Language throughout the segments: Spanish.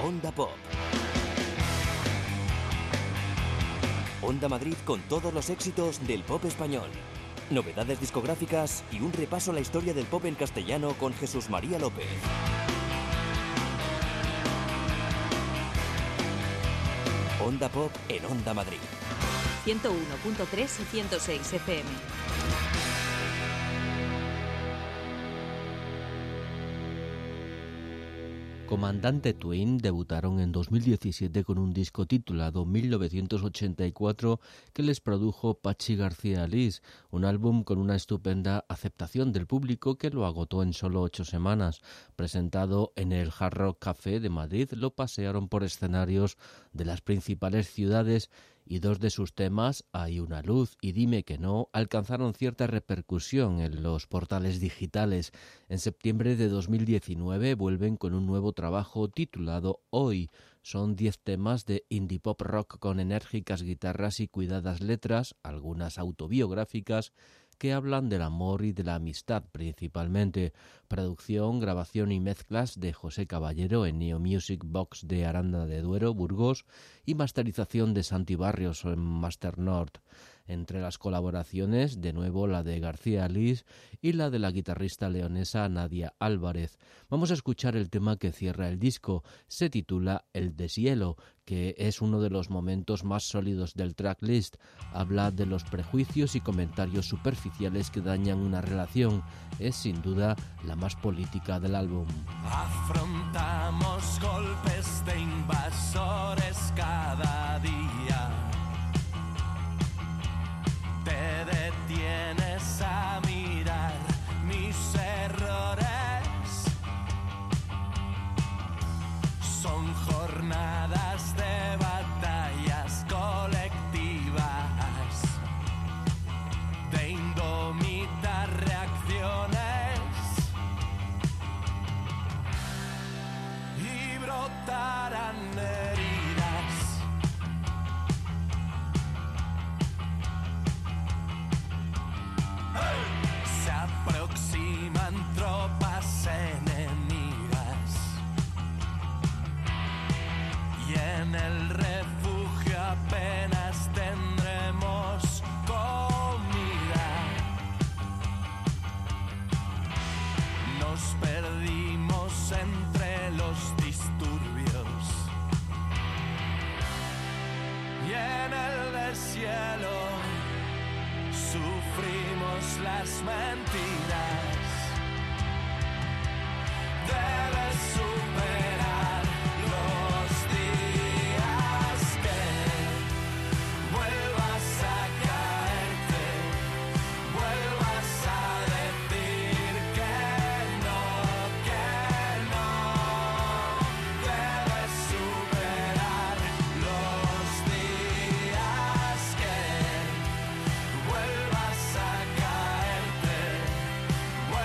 Onda Pop. Onda Madrid con todos los éxitos del pop español. Novedades discográficas y un repaso a la historia del pop en castellano con Jesús María López. Onda Pop en Onda Madrid. 101.3 y 106 FM. Comandante Twin debutaron en 2017 con un disco titulado 1984 que les produjo Pachi García Liz, un álbum con una estupenda aceptación del público que lo agotó en solo 8 semanas. Presentado en el Hard Rock Café de Madrid, lo pasearon por escenarios de las principales ciudades y 2 de sus temas, Hay una luz y Dime que no, alcanzaron cierta repercusión en los portales digitales. En septiembre de 2019 vuelven con un nuevo trabajo titulado Hoy. Son 10 temas de indie pop rock con enérgicas guitarras y cuidadas letras, algunas autobiográficas, que hablan del amor y de la amistad principalmente. Producción, grabación y mezclas de José Caballero en Neo Music Box de Aranda de Duero, Burgos, y masterización de Santi Barrios en Master North. Entre las colaboraciones, de nuevo la de García Liz y la de la guitarrista leonesa Nadia Álvarez. Vamos a escuchar el tema que cierra el disco. Se titula El deshielo, que es uno de los momentos más sólidos del tracklist. Habla de los prejuicios y comentarios superficiales que dañan una relación. Es sin duda la más política del álbum. Afrontamos golpes de invasores cada día. Te detienes a mirar mis errores. Son jornadas de batallas colectivas, de indómitas reacciones, y brotarán heridas. Se aproximan tropas enemigas y en el refugio apenas tendremos comida. Nos perdimos entre los disturbios y en el deshielo sufrimos las mentiras. Debes superar los días que vuelvas a caerte, vuelvas a decir que no, que no. Debes superar los días que vuelvas a caerte,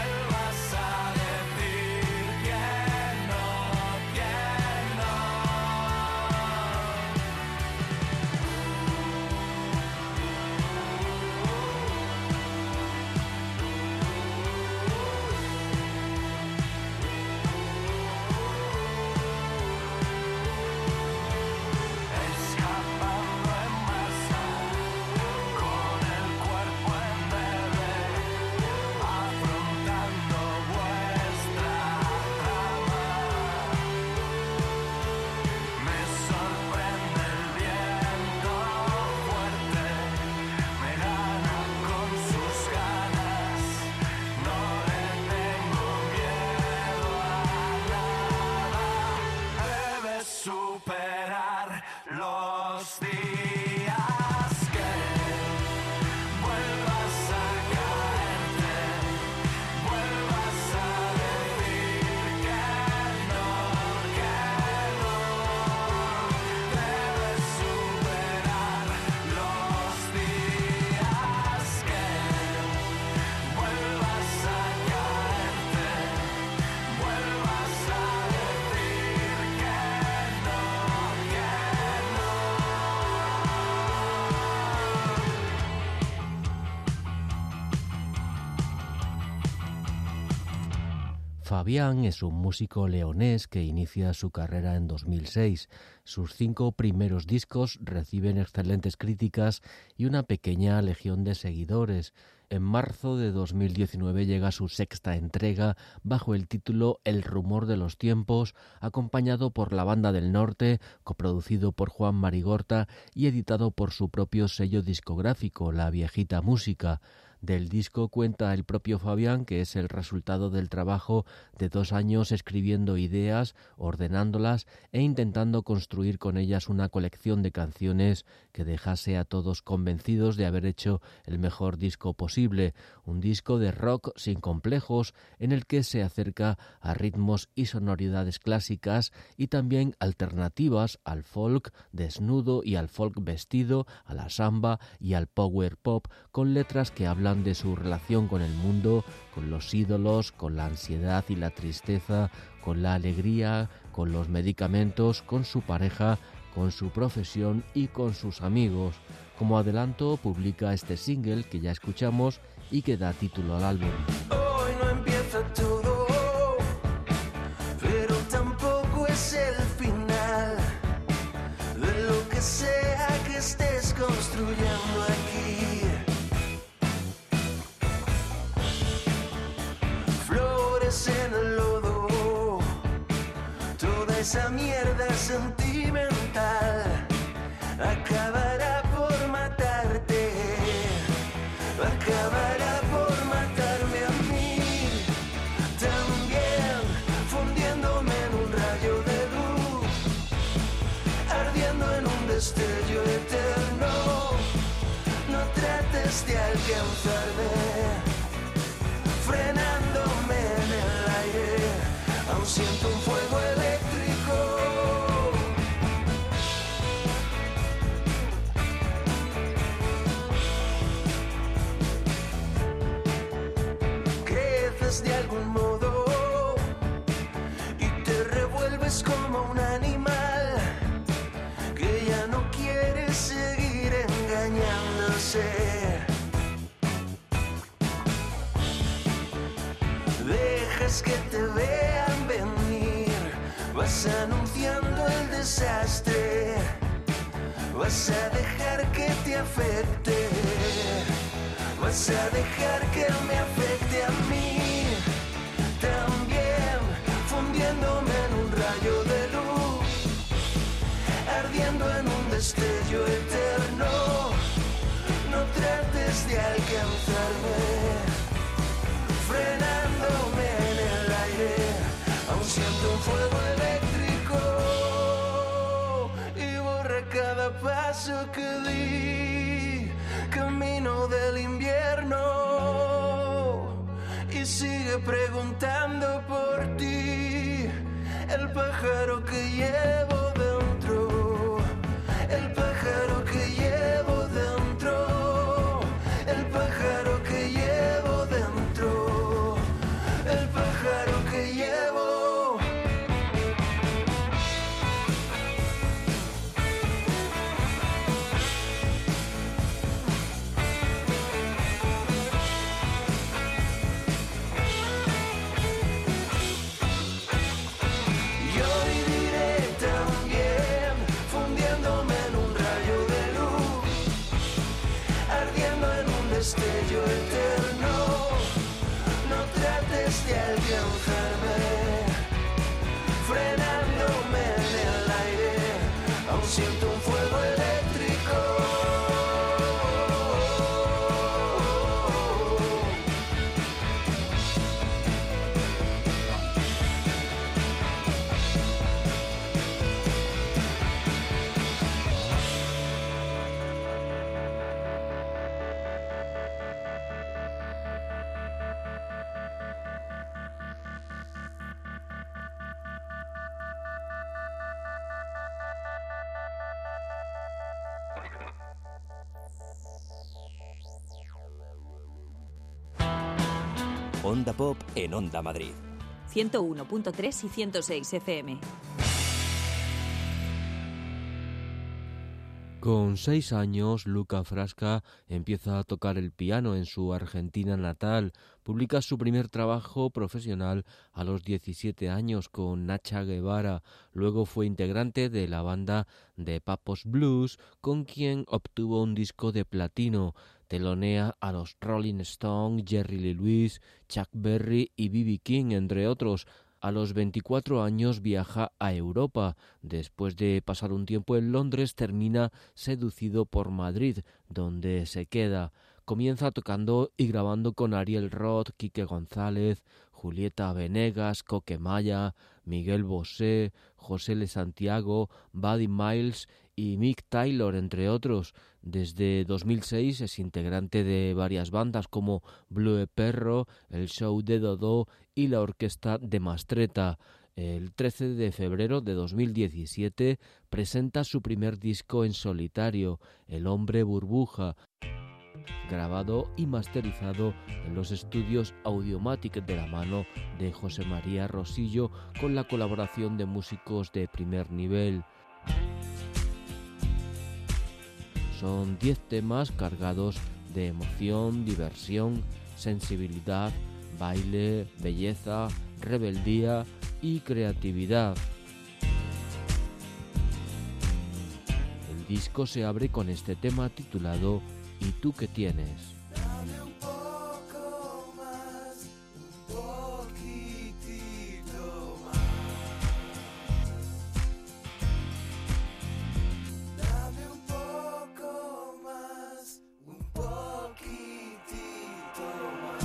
Fabián es un músico leonés que inicia su carrera en 2006. Sus 5 primeros discos reciben excelentes críticas y una pequeña legión de seguidores. En marzo de 2019 llega su 6ª entrega bajo el título El rumor de los tiempos, acompañado por La Banda del Norte, coproducido por Juan Marigorta y editado por su propio sello discográfico, La Viejita Música. Del disco cuenta el propio Fabián que es el resultado del trabajo de 2 años escribiendo ideas, ordenándolas e intentando construir con ellas una colección de canciones que dejase a todos convencidos de haber hecho el mejor disco posible, un disco de rock sin complejos en el que se acerca a ritmos y sonoridades clásicas y también alternativas al folk desnudo y al folk vestido, a la samba y al power pop, con letras que hablan de su relación con el mundo, con los ídolos, con la ansiedad y la tristeza, con la alegría, con los medicamentos, con su pareja, con su profesión y con sus amigos. Como adelanto, publica este single que ya escuchamos y que da título al álbum. Hoy no empieza todo, pero tampoco es el final de lo que sea que estés construyendo aquí. Flores en el lodo, toda esa mierda sentimental acabará por matarte, acabará por matarme a mí también, fundiéndome en un rayo de luz, ardiendo en un destello eterno. No trates de alcanzarme, frenándome en el aire, aún siento un fuego eléctrico. Creces de algún modo y te revuelves como un animal que ya no quiere seguir engañándose. Dejas que te vean venir, vas anunciando el desastre, vas a dejar que te afecte, vas a dejar que me afecte a mí también, fundiéndome en un rayo de luz, ardiendo en un destello eterno. No trates de alcanzarme, frenándome en el aire, aún siento un fuego eléctrico y borra cada paso que di, camino del invierno, y sigue preguntando por ti, el pájaro que llevo dentro, el pájaro que llevo dentro, el pájaro que llevo dentro, el pájaro que llevo. Yo viviré también, fundiéndome en un rayo de luz, ardiendo en un destello eterno. No trates de alcanzarme, frenándome en el aire, aún siento un fuego eléctrico. Onda Pop en Onda Madrid. 101.3 y 106 FM. Con 6 años, Luca Frasca empieza a tocar el piano en su Argentina natal. Publica su primer trabajo profesional a los 17 años con Nacha Guevara. Luego fue integrante de la banda de Papos Blues, con quien obtuvo un disco de platino. Telonea a los Rolling Stones, Jerry Lee Lewis, Chuck Berry y B.B. King, entre otros. A los 24 años viaja a Europa. Después de pasar un tiempo en Londres, termina seducido por Madrid, donde se queda. Comienza tocando y grabando con Ariel Roth, Quique González, Julieta Venegas, Coque Maya, Miguel Bosé, José Le Santiago, Buddy Miles y Mick Taylor, entre otros. Desde 2006 es integrante de varias bandas como Blue Perro, El Show de Dodó y la Orquesta de Mastretta. El 13 de febrero de 2017 presenta su primer disco en solitario, El Hombre Burbuja, grabado y masterizado en los estudios Audiomatic de la mano de José María Rosillo, con la colaboración de músicos de primer nivel. Son 10 temas cargados de emoción, diversión, sensibilidad, baile, belleza, rebeldía y creatividad. El disco se abre con este tema titulado ¿Y tú qué tienes? Dame un poco más, un poquitito más. Dame un poco más, un poquitito más.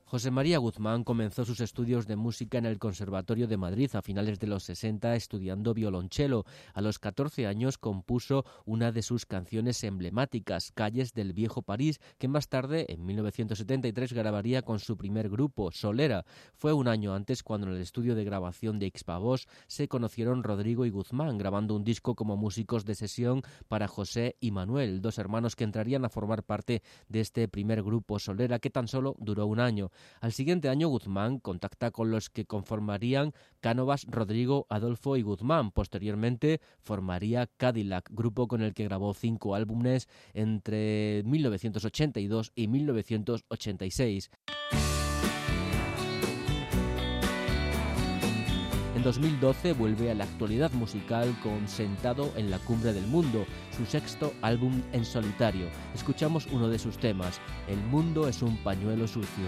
José María Guzmán comenzó sus estudios de música en el Conservatorio de Madrid a finales de los 60 estudiando violonchelo. A los 14 años compuso una de sus canciones emblemáticas, Calles del Viejo París, que más tarde, en 1973, grabaría con su primer grupo, Solera. Fue un año antes cuando en el estudio de grabación de Xpavox se conocieron Rodrigo y Guzmán, grabando un disco como músicos de sesión para José y Manuel, dos hermanos que entrarían a formar parte de este primer grupo, Solera, que tan solo duró un año. Al siguiente año, Guzmán contacta con los que conformarían Cánovas, Rodrigo, Adolfo y Guzmán. Posteriormente formaría Cadillac, grupo con el que grabó 5 álbumes entre 1982 y 1986. En 2012 vuelve a la actualidad musical con Sentado en la Cumbre del Mundo, su sexto álbum en solitario. Escuchamos uno de sus temas, El mundo es un pañuelo sucio.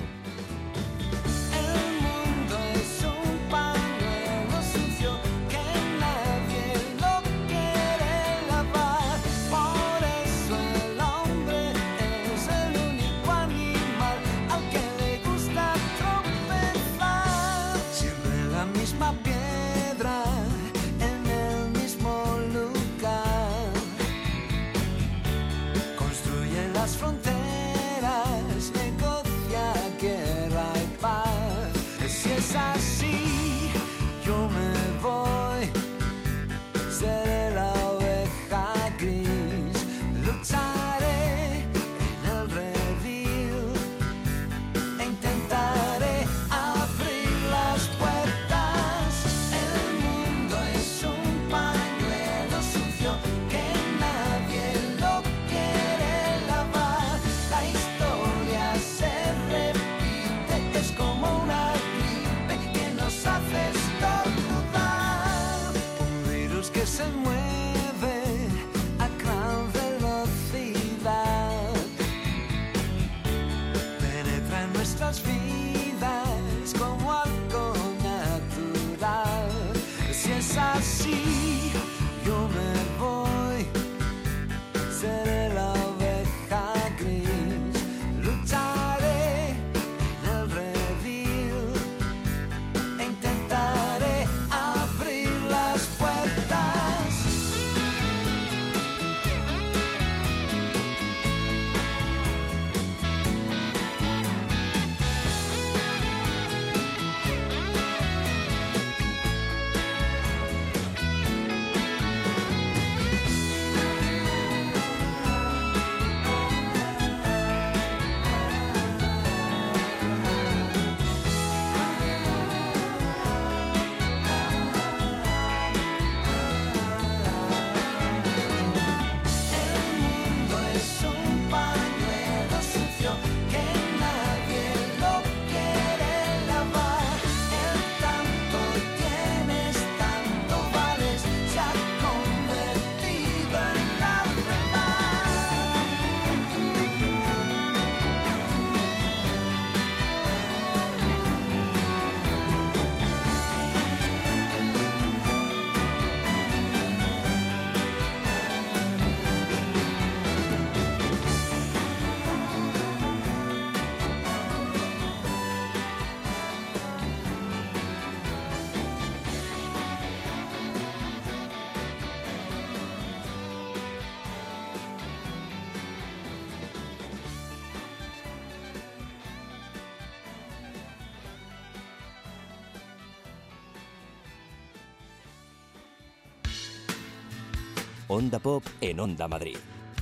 Onda Pop en Onda Madrid.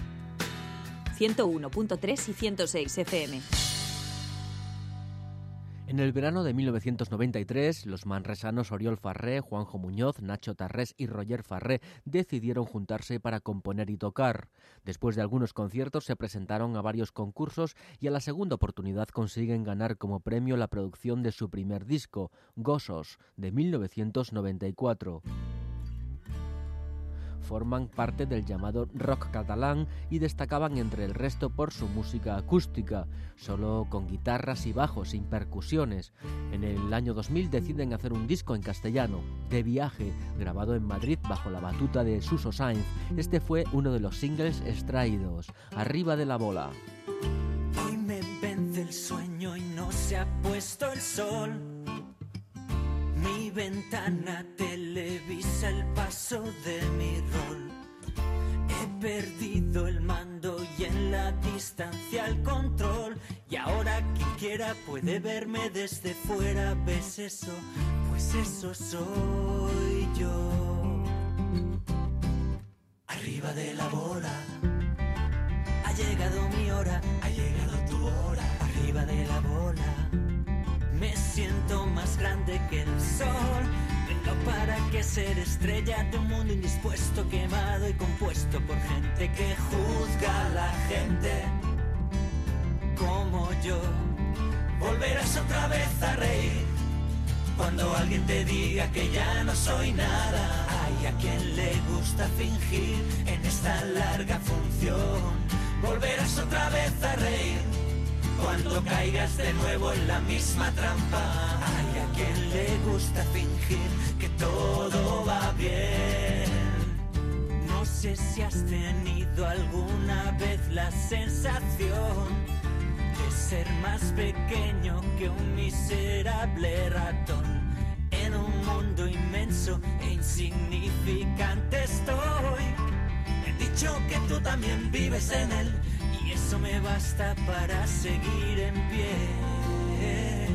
101.3 y 106 FM. En el verano de 1993, los manresanos Oriol Farré, Juanjo Muñoz, Nacho Tarrés y Roger Farré decidieron juntarse para componer y tocar. Después de algunos conciertos se presentaron a varios concursos y a la segunda oportunidad consiguen ganar como premio la producción de su primer disco, Gossos, de 1994. Forman parte del llamado rock catalán y destacaban entre el resto por su música acústica, solo con guitarras y bajos, sin percusiones. En el año 2000 deciden hacer un disco en castellano, De Viaje, grabado en Madrid bajo la batuta de Suso Sainz. Este fue uno de los singles extraídos, Arriba de la bola. Hoy me vence el sueño y no sé se ha puesto el sol. Mi ventana televisa el paso de mi rol. He perdido el mando y en la distancia el control. Y ahora quien quiera puede verme desde fuera. ¿Ves eso? Pues eso soy yo. Arriba de la bola, ha llegado mi hora, ha llegado tu hora. Arriba de la bola, me siento más grande que el sol. Vengo para que ser estrella de un mundo indispuesto, quemado y compuesto por gente que juzga a la gente como yo. Volverás otra vez a reír cuando alguien te diga que ya no soy nada. Hay a quien le gusta fingir en esta larga función. Volverás otra vez a reír cuando caigas de nuevo en la misma trampa. Hay a quien le gusta fingir que todo va bien. No sé si has tenido alguna vez la sensación de ser más pequeño que un miserable ratón. En un mundo inmenso e insignificante estoy. He dicho que tú también vives en él, y eso me basta para seguir en pie.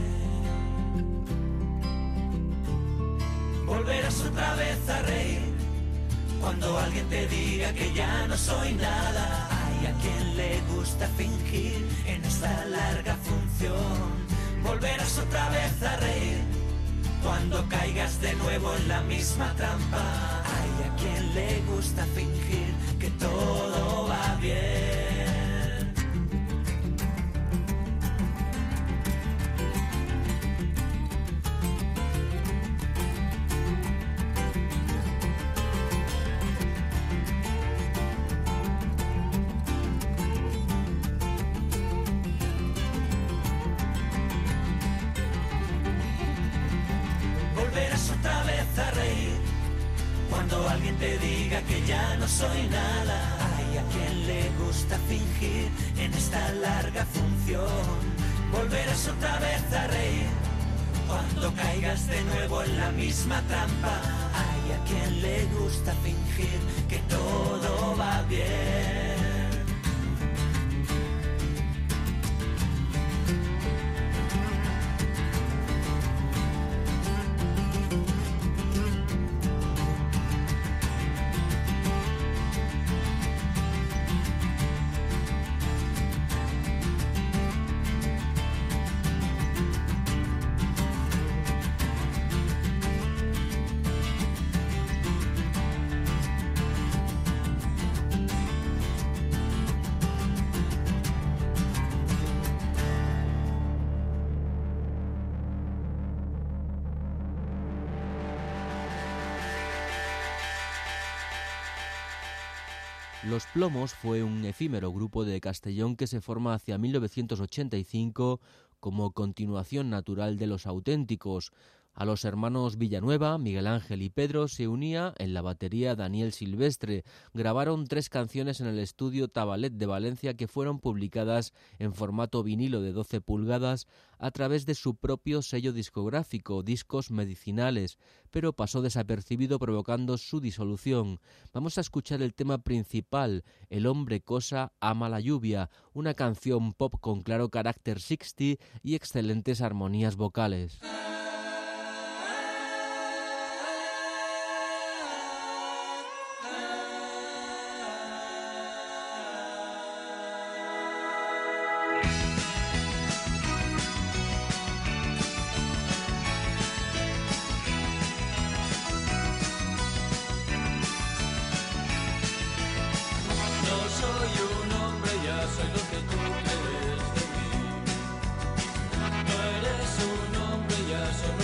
Volverás otra vez a reír cuando alguien te diga que ya no soy nada. Hay a quien le gusta fingir en esta larga función. Volverás otra vez a reír cuando caigas de nuevo en la misma trampa. Hay a quien le gusta fingir que todo va bien. Cuando alguien te diga que ya no soy nada. Hay a quien le gusta fingir en esta larga función. Volverás otra vez a reír cuando caigas de nuevo en la misma trampa. Hay a quien le gusta fingir que todo va bien. Los Plomos fue un efímero grupo de Castellón que se forma hacia 1985 como continuación natural de Los Auténticos. A los hermanos Villanueva, Miguel Ángel y Pedro se unía en la batería Daniel Silvestre. Grabaron 3 canciones en el estudio Tabalet de Valencia que fueron publicadas en formato vinilo de 12 pulgadas a través de su propio sello discográfico, Discos Medicinales, pero pasó desapercibido provocando su disolución. Vamos a escuchar el tema principal, El hombre cosa ama la lluvia, una canción pop con claro carácter 60 y excelentes armonías vocales. Soy lo que tú crees de mí. No eres un hombre, ya soy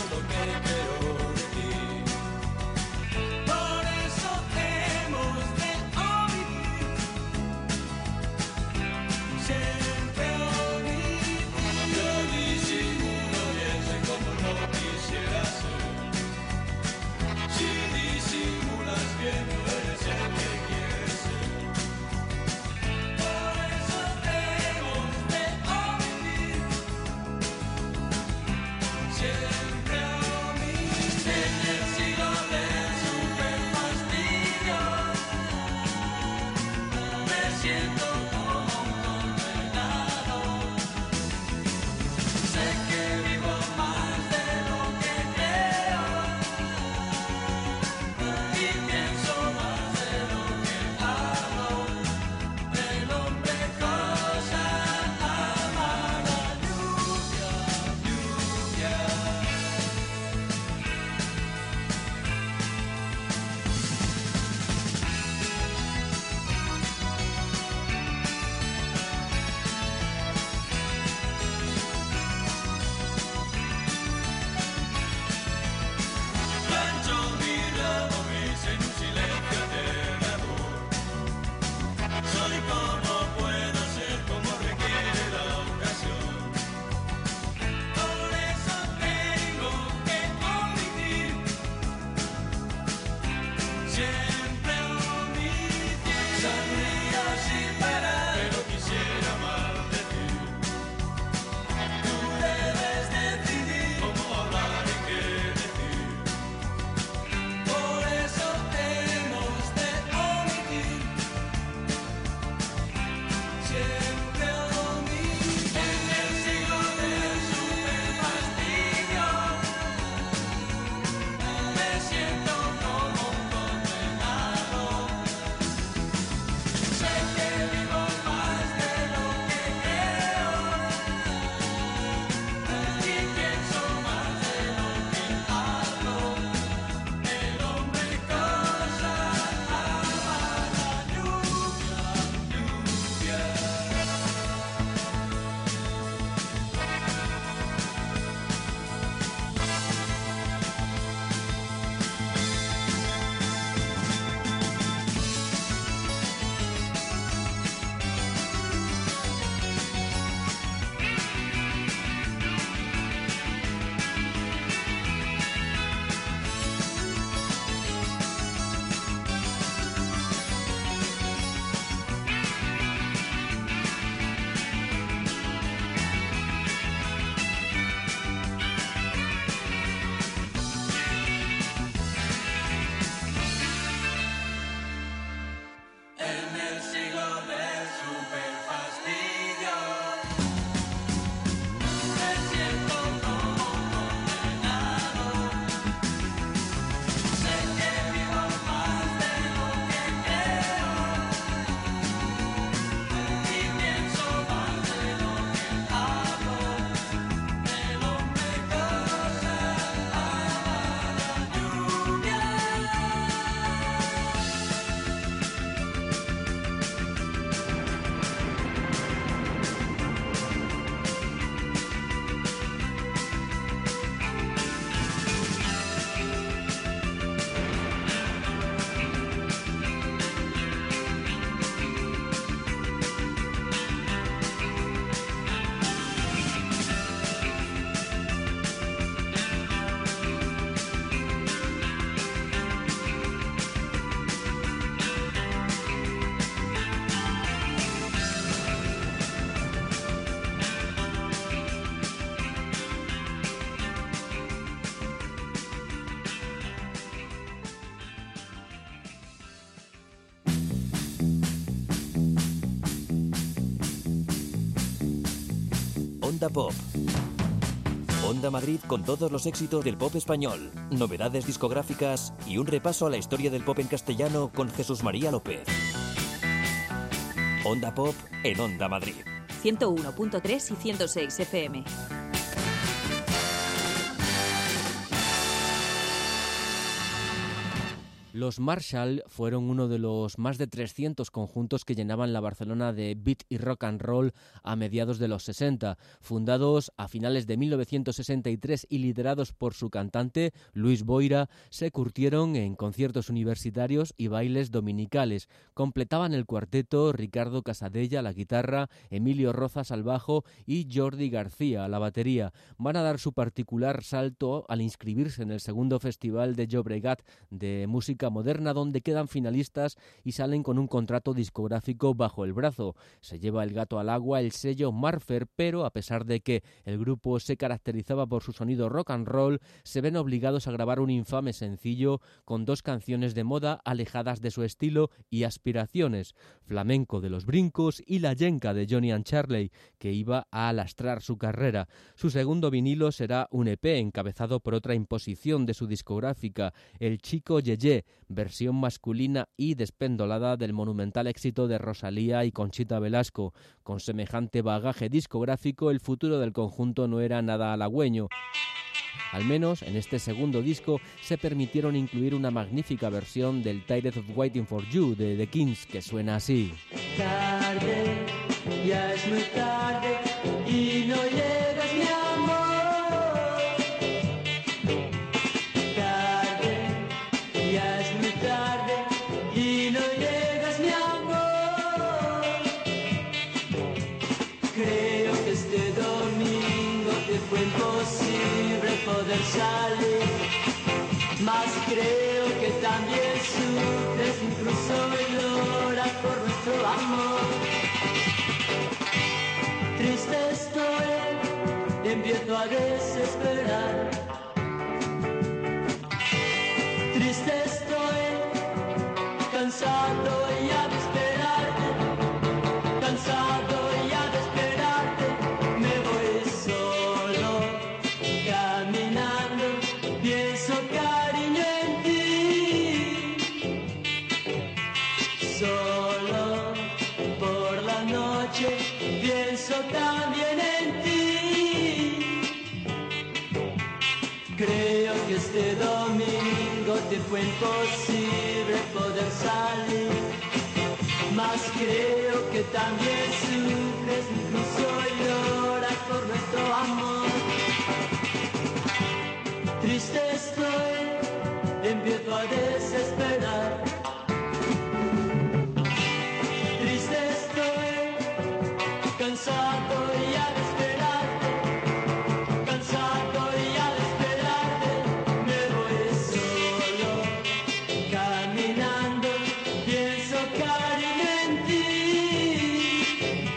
Onda Pop. Onda Madrid con todos los éxitos del pop español, novedades discográficas y un repaso a la historia del pop en castellano con Jesús María López. Onda Pop en Onda Madrid. 101.3 y 106 FM. Los Marshall fueron uno de los más de 300 conjuntos que llenaban la Barcelona de beat y rock and roll a mediados de los 60. Fundados a finales de 1963 y liderados por su cantante, Luis Boira, se curtieron en conciertos universitarios y bailes dominicales. Completaban el cuarteto Ricardo Casadella a la guitarra, Emilio Rozas al bajo y Jordi García a la batería. Van a dar su particular salto al inscribirse en el segundo Festival de Llobregat de música moderna, donde quedan finalistas y salen con un contrato discográfico bajo el brazo. Se lleva el gato al agua el sello Marfer, pero a pesar de que el grupo se caracterizaba por su sonido rock and roll, se ven obligados a grabar un infame sencillo con 2 canciones de moda alejadas de su estilo y aspiraciones: Flamenco de los Brincos y La Yenca de Johnny and Charlie, que iba a alastrar su carrera. Su segundo vinilo será un EP encabezado por otra imposición de su discográfica, El Chico Yeye, versión masculina y despendolada del monumental éxito de Rosalía y Conchita Velasco. Con semejante bagaje discográfico, el futuro del conjunto no era nada halagüeño. Al menos en este segundo disco se permitieron incluir una magnífica versión del Tired of Waiting for You de The Kings, que suena así. Tarde, ya es muy tarde y no llegas, mi amor. Tarde, ya es muy tarde y no llegas, mi amor. Creo que este domingo te fue imposible poder salir, mas creo que también sufres, incluso lloras por nuestro amor. Triste estoy, empiezo a desesperar. Triste estoy, cansado ya de esperarte, cansado ya de esperarte. Me voy solo, caminando, pienso cariño en ti. Solo por la noche pienso también en ti. Creo que este domingo te fue imposible poder salir, mas creo que también sufres, incluso lloras por nuestro amor. Triste estoy, empiezo a desesperar. Triste estoy, cansado ya de esperarte, cansado ya de esperarte. Me voy solo, caminando, pienso cariño en ti.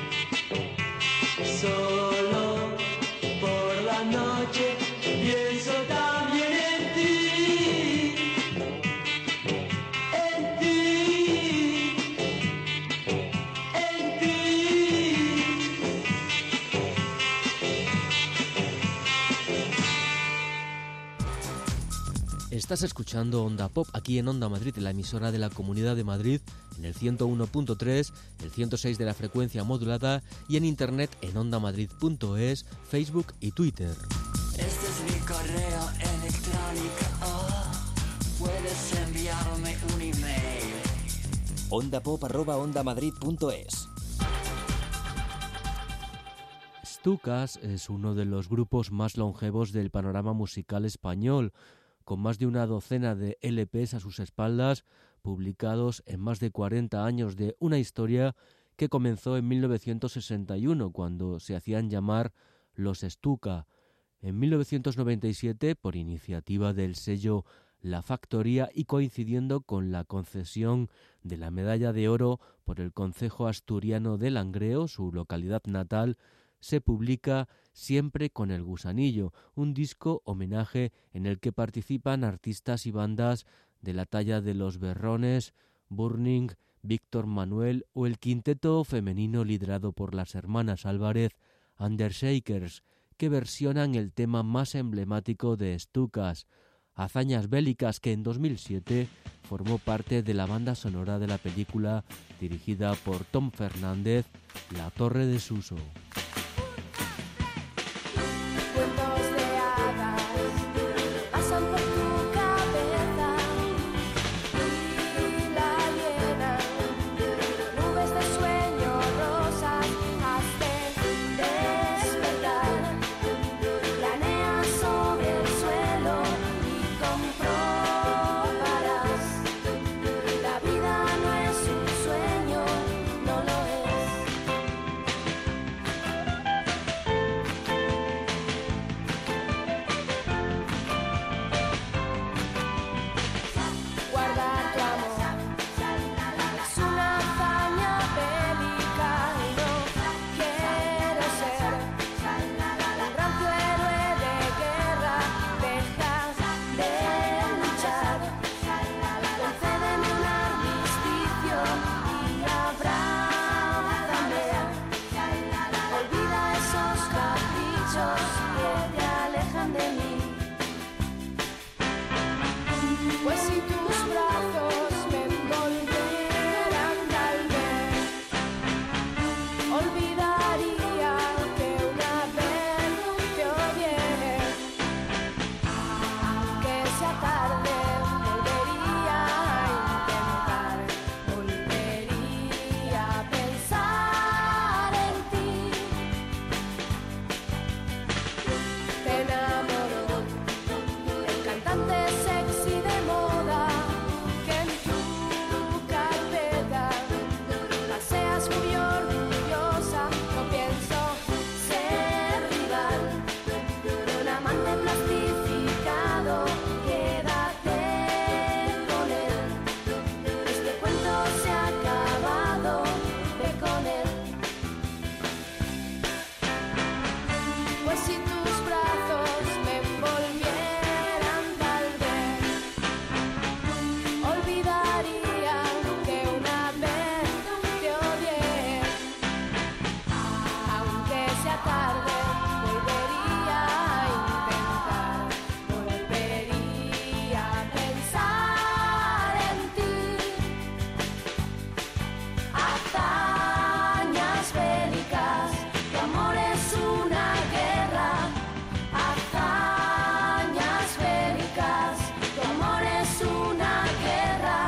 Solo por la noche pienso también en ti. En ti. En ti. Estás escuchando Onda Pop aquí en Onda Madrid, la emisora de la Comunidad de Madrid, en el 101.3, el 106 de la frecuencia modulada y en internet en ondamadrid.es, Facebook y Twitter. Este es mi correo electrónico. Puedes enviarme un email. ondapop@ondamadrid.es. Stukas es uno de los grupos más longevos del panorama musical español, con más de una docena de LPs a sus espaldas, publicados en más de 40 años de una historia que comenzó en 1961, cuando se hacían llamar Los Stuka. En 1997, por iniciativa del sello La Factoría y coincidiendo con la concesión de la Medalla de Oro por el concejo asturiano de Langreo, su localidad natal, se publica Siempre con el Gusanillo, un disco homenaje en el que participan artistas y bandas de la talla de Los Berrones, Burning, Víctor Manuel o el quinteto femenino liderado por las hermanas Álvarez, Undershakers, que versionan el tema más emblemático de Stukas, Hazañas Bélicas, que en 2007 formó parte de la banda sonora de la película dirigida por Tom Fernández, La Torre de Suso. Cuentos de hadas pasan por tu cabeza y la llenan nubes de sueño rosas. Hazte despertar, planea sobre el suelo y comprobarás. La vida no es un sueño, no lo es. Guardar tu amor es una hazaña bélica y no quiero ser un rancio héroe de guerra. Deja de luchar, concédeme un armisticio y abrázame. Olvida esos caprichos que te alejan de mí. Pues si tus brazos me envolvieran, tal vez olvidaría que una vez te odié. Aunque sea tarde, volvería a intentar, volvería a pensar en ti. Te enamoró el cantante sexy de moda que en tu carpeta paseas muy orgullosa. No pienso ser rival de un amante plastificado. Quédate con él, este cuento se ha acabado, ve con él. Pues si tus brazos me envolvieran, tal vez olvidaría que una vez te odié. Aunque sea tarde, volvería a intentar, volvería a pensar en ti. Hazañas bélicas, tu amor es una guerra. Hazañas bélicas, tu amor es una guerra.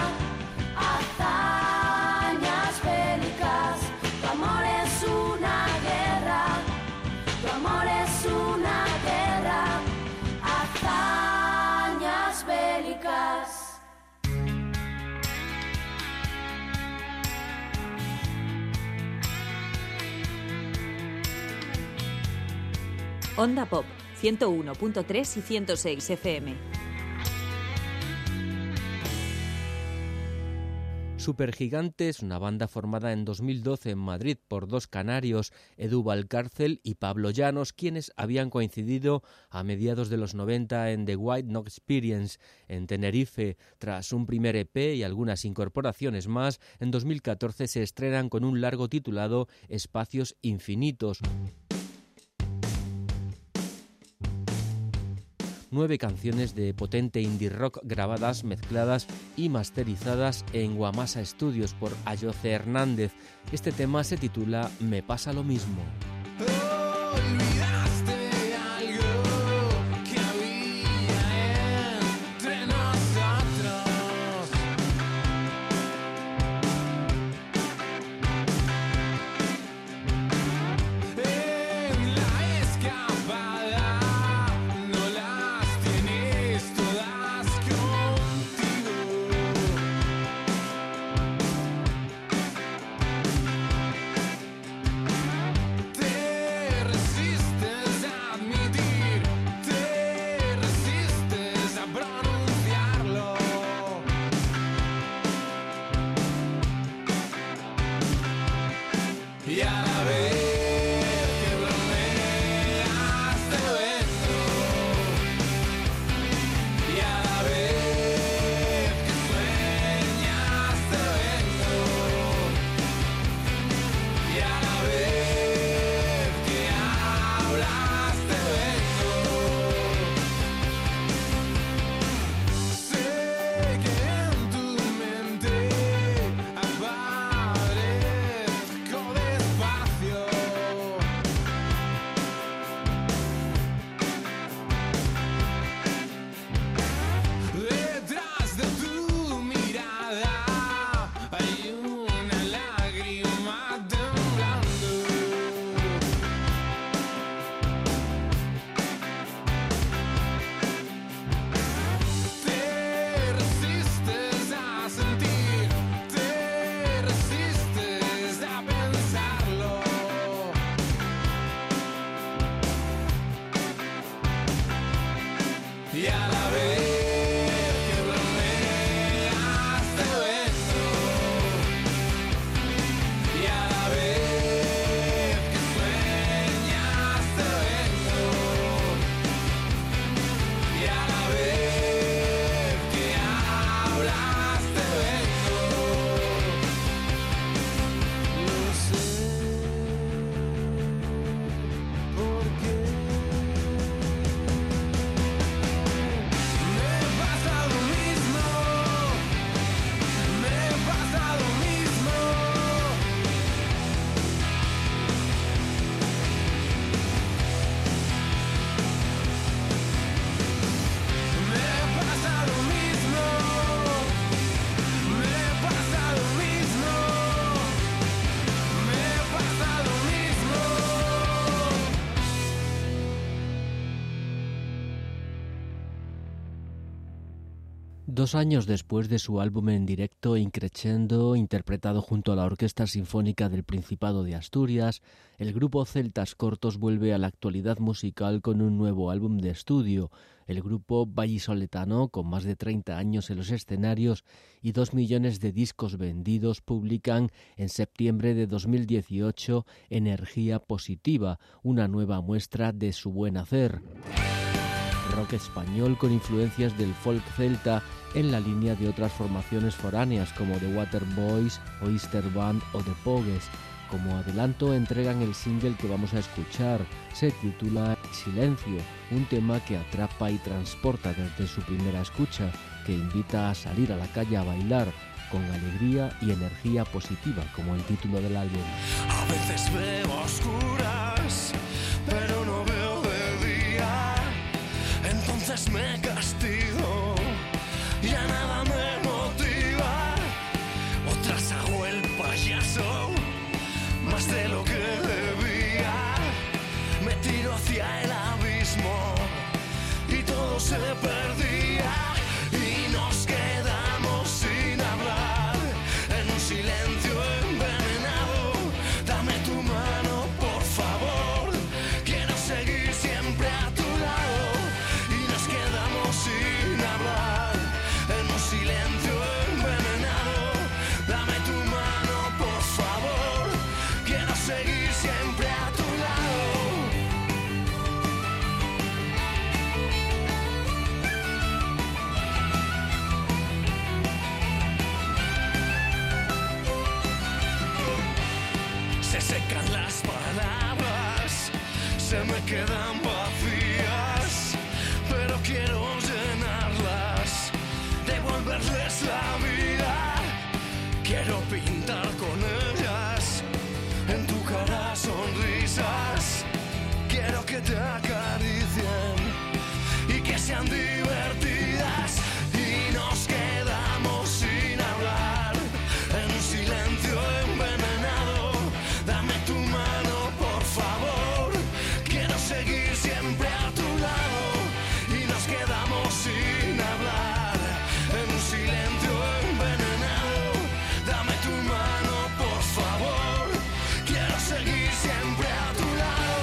Hazañas bélicas, tu amor es una guerra. Tu amor es una guerra. Hazañas bélicas. Onda Pop, 101.3 y 106 FM. Supergigantes, una banda formada en 2012 en Madrid por dos canarios, Edu Valcárcel y Pablo Llanos, quienes habían coincidido a mediados de los 90 en The White Knock Experience en Tenerife. Tras un primer EP y algunas incorporaciones más, en 2014 se estrenan con un largo titulado Espacios Infinitos. 9 canciones de potente indie rock grabadas, mezcladas y masterizadas en Guamasa Studios por Ayoce Hernández. Este tema se titula Me pasa lo mismo. Olvidaste algo que había entre nosotros. En la escapada no las tienes todas contigo. Te resistes a 2 años después de su álbum en directo Increscendo, interpretado junto a la Orquesta Sinfónica del Principado de Asturias, el grupo Celtas Cortos vuelve a la actualidad musical con un nuevo álbum de estudio. El grupo vallisoletano, con más de 30 años en los escenarios y 2 millones de discos vendidos, publican en septiembre de 2018 Energía Positiva, una nueva muestra de su buen hacer. Rock español con influencias del folk celta en la línea de otras formaciones foráneas como The Waterboys, Oyster Band o The Pogues. Como adelanto entregan el single que vamos a escuchar. Se titula Silencio, un tema que atrapa y transporta desde su primera escucha, que invita a salir a la calle a bailar con alegría y energía positiva, como el título del álbum. A veces veo a oscuras, pero no veo de día. Entonces me castigo, ya nada me motiva. Otras hago el payaso, más de lo que debía. Me tiro hacia el abismo y todo se perdía. Y nos quedamos sin hablar en un silencio envenenado. Dame tu mano, por favor, quiero seguir siempre a tu lado. Y nos quedamos sin hablar en un silencio envenenado. Dame tu mano, por favor, quiero seguir siempre a tu lado. Se secan las palabras, se me quedan vacías, pero quiero llenarlas, devolverles la vida. Quiero pintar con ellas en tu cara sonrisas. Quiero que te acaricien y que sean divertidas. Y nos quedamos sin hablar en un silencio envenenado. Dame tu mano, por favor, quiero seguir siempre a tu lado. Y nos quedamos sin hablar en un silencio envenenado. Dame tu mano, por favor, quiero seguir siempre a tu lado.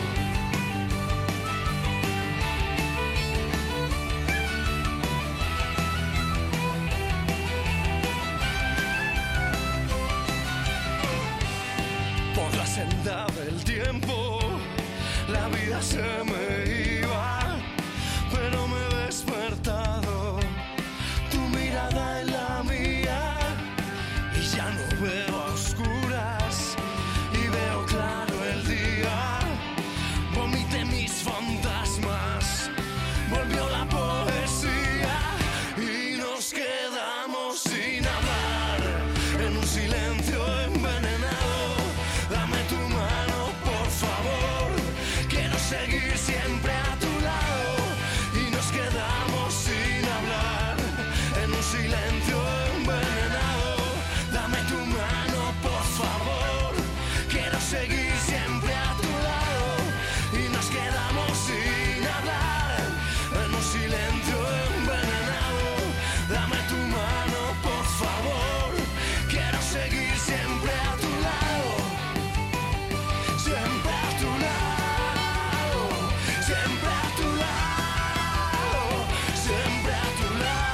Por la senda del tiempo, la vida se me iba, pero me he despertado, tu mirada en la mía, y ya no veo a oscuras, y veo claro el día. Vomité mis fantasmas, volvió la poesía, y nos quedamos sin hablar en un silencio envenenado. Dame tu mano, por favor, quiero seguir siempre a tu lado. Y nos quedamos sin hablar en un silencio envenenado. Dame tu mano, por favor, quiero seguir siempre a tu lado. Y nos quedamos sin hablar en un silencio envenenado. Dame tu mano, por favor, quiero seguir siempre a tu lado. Siempre a tu lado, siempre a tu lado, siempre a tu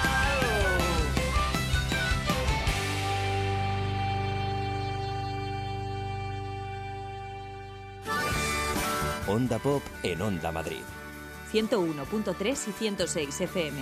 lado. Onda Pop en Onda Madrid. 101.3 y 106 FM.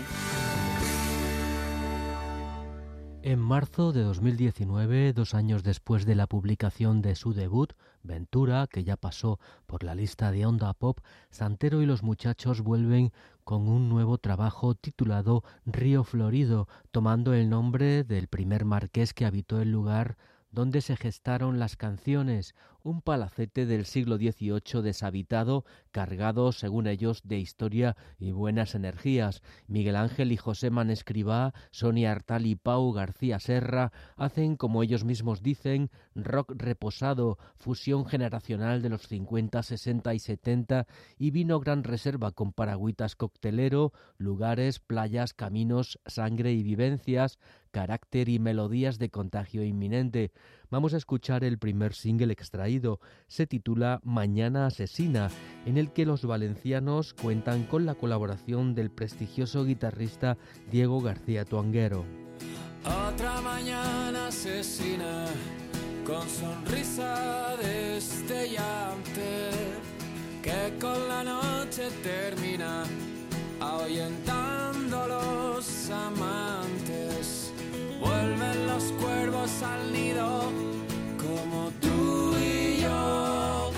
En marzo de 2019, 2 años después de la publicación de su debut, Ventura, que ya pasó por la lista de Onda Pop, Santero y los Muchachos vuelven con un nuevo trabajo titulado Río Florido, tomando el nombre del primer marqués que habitó el lugar donde se gestaron las canciones, un palacete del siglo XVIII deshabitado, cargado, según ellos, de historia y buenas energías. Miguel Ángel y José Manescribá, Sonia Artal y Pau García Serra hacen, como ellos mismos dicen, rock reposado, fusión generacional de los 50, 60 y 70 y vino Gran Reserva con paragüitas coctelero, lugares, playas, caminos, sangre y vivencias, carácter y melodías de contagio inminente. Vamos a escuchar el primer single extraído. Se titula Mañana Asesina, en el que los valencianos cuentan con la colaboración del prestigioso guitarrista Diego García Tuanguero. Otra mañana asesina, con sonrisa destellante, que con la noche termina, ahuyentando los amantes. Vuelven los cuervos al nido, como tú y yo.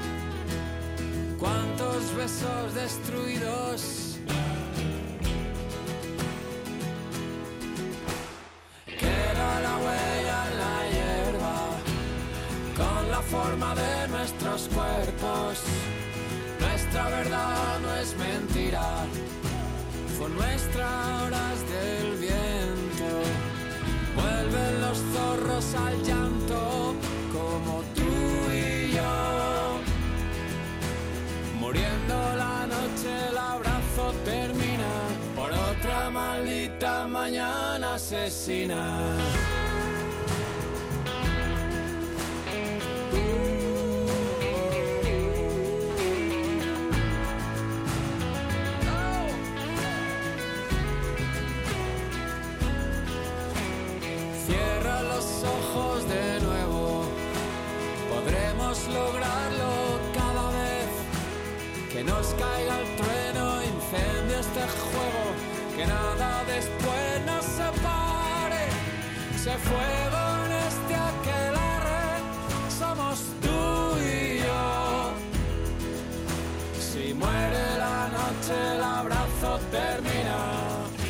Cuántos besos destruidos. Queda la huella en la hierba, con la forma de nuestros cuerpos. Nuestra verdad no es mentira, fue nuestra horas del viento. Vuelven los zorros al llanto, como tú y yo. Muriendo la noche, el abrazo termina por otra maldita mañana asesina. Lograrlo cada vez que nos caiga el trueno, incendio este juego, que nada después nos separe. Ese fuego en este aquelarre, somos tú y yo. Si muere la noche, el abrazo termina.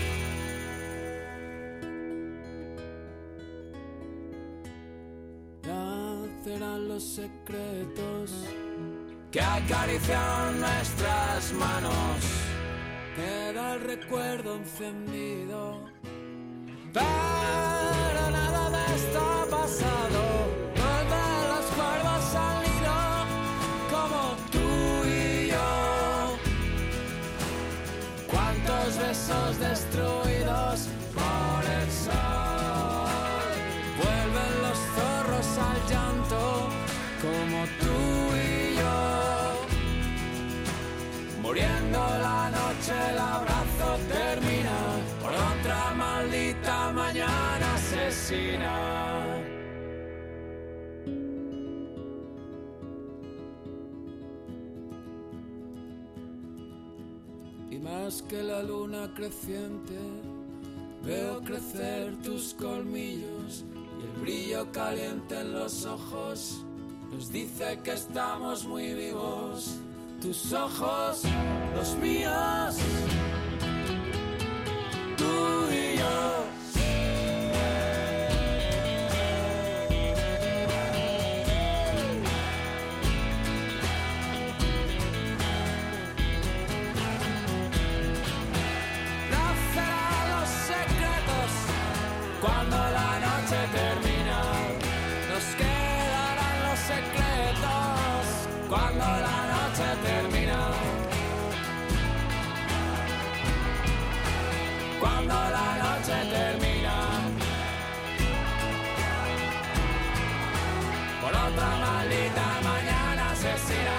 Serán los secretos que acarician nuestras manos. Queda el recuerdo encendido, pero nada de esto ha pasado. Vuelven los cuervos al nido, como tú y yo. Cuántos besos destruidos por el sol. Vuelven los zorros al llanto, como tú y yo. Muriendo la noche, el abrazo termina por otra maldita mañana asesina. Y más que la luna creciente, veo crecer tus colmillos y el brillo caliente en los ojos nos dice que estamos muy vivos. Tus ojos, los míos, tú y yo. Nacerán los secretos cuando la noche termina. Nos quedarán los secretos cuando la noche termina. Cuando la noche termina. Por otra maldita mañana asesina.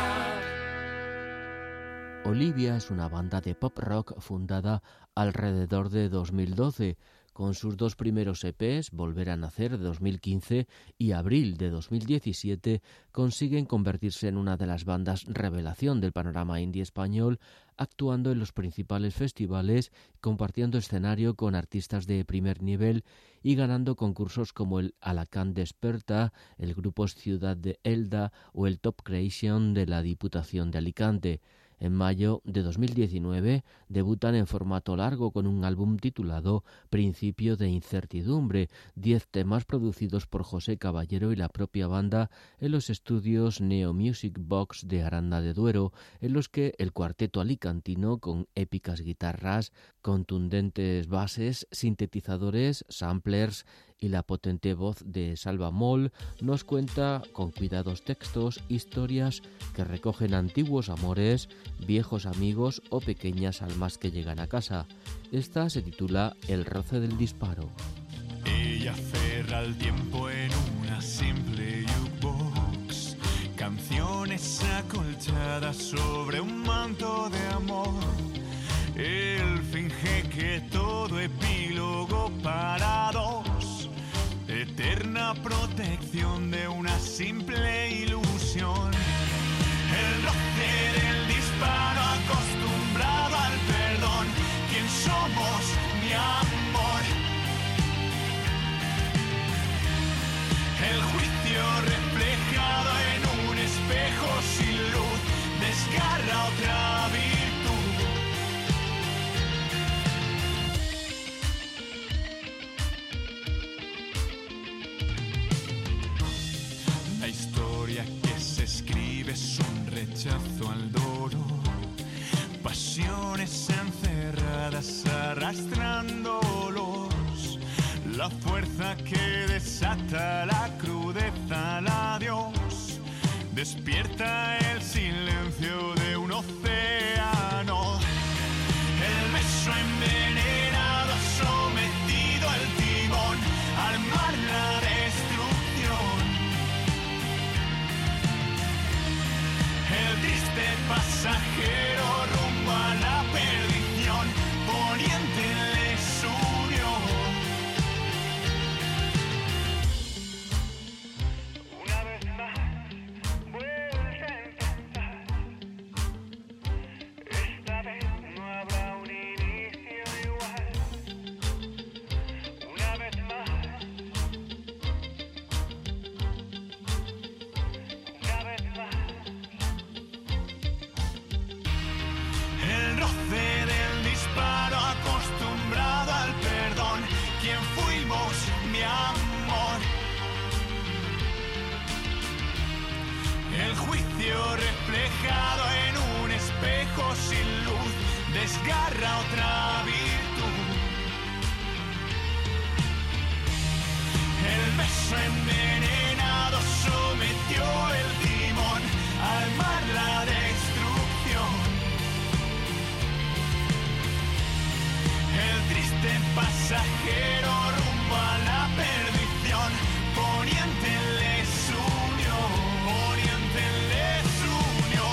Olivia es una banda de pop rock fundada alrededor de 2012. Con sus dos primeros EPs, Volver a Nacer de 2015 y Abril de 2017, consiguen convertirse en una de las bandas revelación del panorama indie español, actuando en los principales festivales, compartiendo escenario con artistas de primer nivel y ganando concursos como el Alacant Desperta, el grupo Ciudad de Elda o el Top Creation de la Diputación de Alicante. En mayo de 2019 debutan en formato largo con un álbum titulado Principio de Incertidumbre, 10 temas producidos por José Caballero y la propia banda en los estudios Neo Music Box de Aranda de Duero, en los que el cuarteto alicantino, con épicas guitarras, contundentes bases, sintetizadores, samplers y la potente voz de Salva Moll, nos cuenta con cuidados textos, historias que recogen antiguos amores, viejos amigos o pequeñas almas que llegan a casa. Esta se titula El roce del disparo. Ella aferra el tiempo en una simple jukebox, canciones acolchadas sobre un manto de amor. Él finge que todo epílogo para dos, eterna protección de una simple ilusión. El roce del disparo acostumbrado al perdón. ¿Quién somos, mi amor? El juicio reflejado en un espejo sin luz desgarra otra virtud. La historia que se escribe es un rechazo al dolor, pasiones encerradas arrastrándolos, la fuerza que desata la crudeza, el adiós, despierta el silencio de un océano. El beso envenenado ha sometido el timón al mar, la destrucción. El triste pasajero rumbo a la perdición, poniente les unió. Una vez más, vuelve a empezar. Esta vez no habrá un inicio igual. Una vez más. Una vez más. El roce del disparo acostumbrado al perdón. ¿Quién fuimos, mi amor? El juicio reflejado en un espejo sin luz desgarra otra virtud. El beso envenenado sometió el timón al mar, la destrucción. El triste pasajero rumbo a la perdición, poniente les unió, poniente les unió.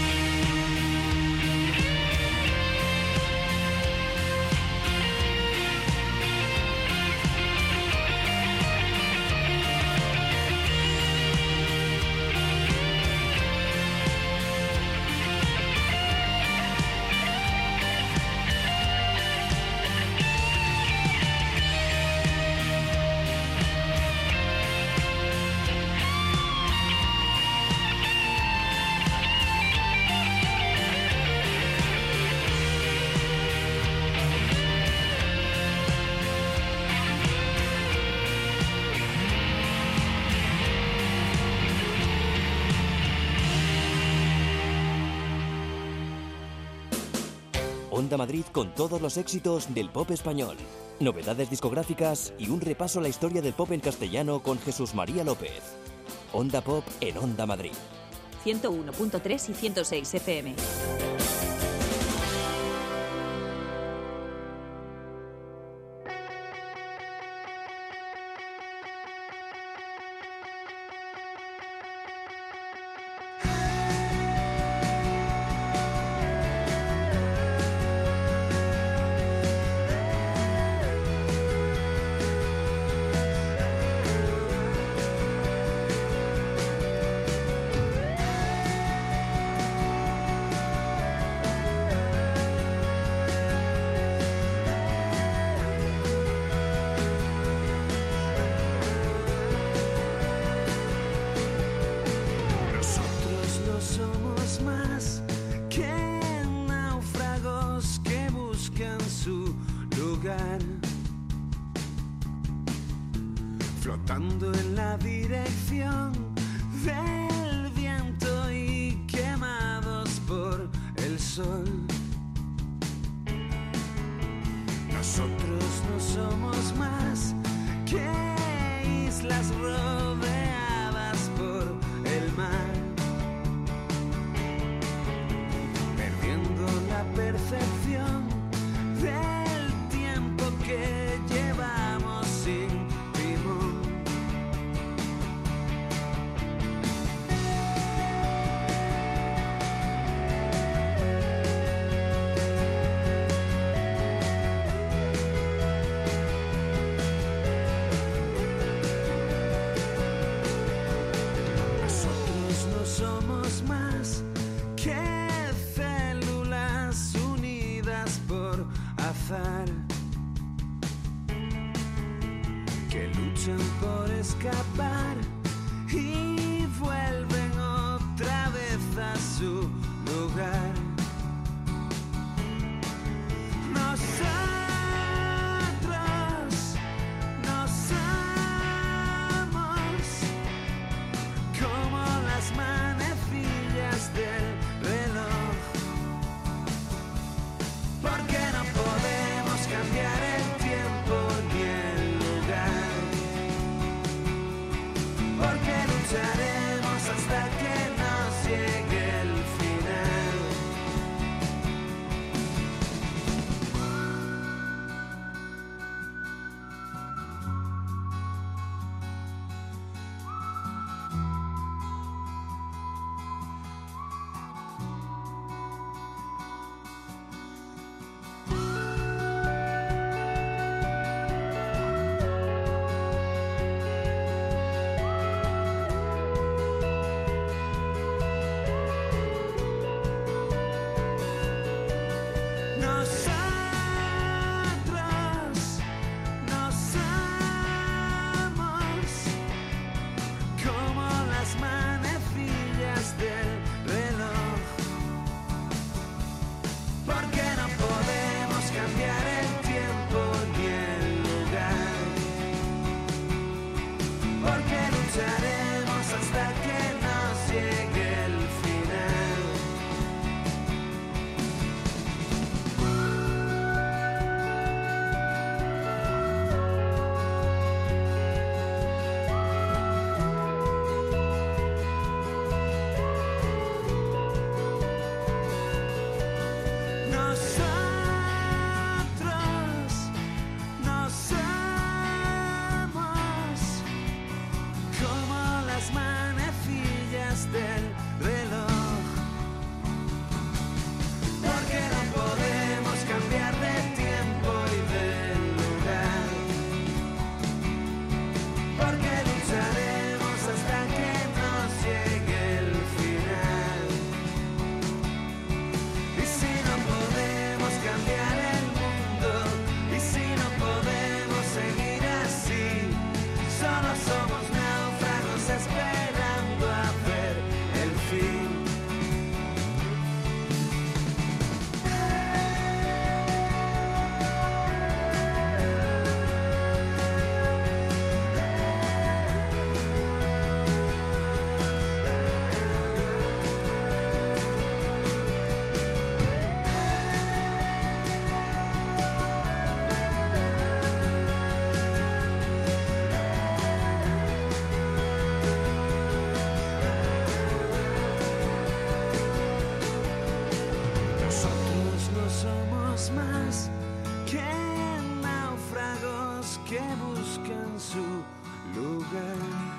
Onda Madrid con todos los éxitos del pop español, novedades discográficas y un repaso a la historia del pop en castellano con Jesús María López. Onda Pop en Onda Madrid. 101.3 y 106 FM. Nosotros no somos más que lugar, flotando en la dirección del viento y quemados por el sol. Nosotros no somos más que islas rodeadas por el mar, perdiendo la percepción del tiempo que llevamos sin timón. Nosotros no somos más que células unidas por azar, que luchan por escapar y vuelven otra vez a su lugar. Nosotros no somos como las manecillas del reloj, porque no podemos cambiar el tiempo ni el lugar, porque lucharemos hasta que nos llegue el final. Nosotros no somos como las manecillas del reloj, porque no podemos cambiar el tiempo ni el lugar, porque lucharemos hasta que nos llegue el final. Nosotros no somos como las manecillas del reloj, porque no podemos cambiar de tiempo y de lugar, porque lucharemos hasta que nos llegue el final. Y si no podemos cambiar el mundo, y si no podemos seguir así, solo somos náufragos esperando a ver el fin. Nosotros no somos más que náufragos que buscan su lugar.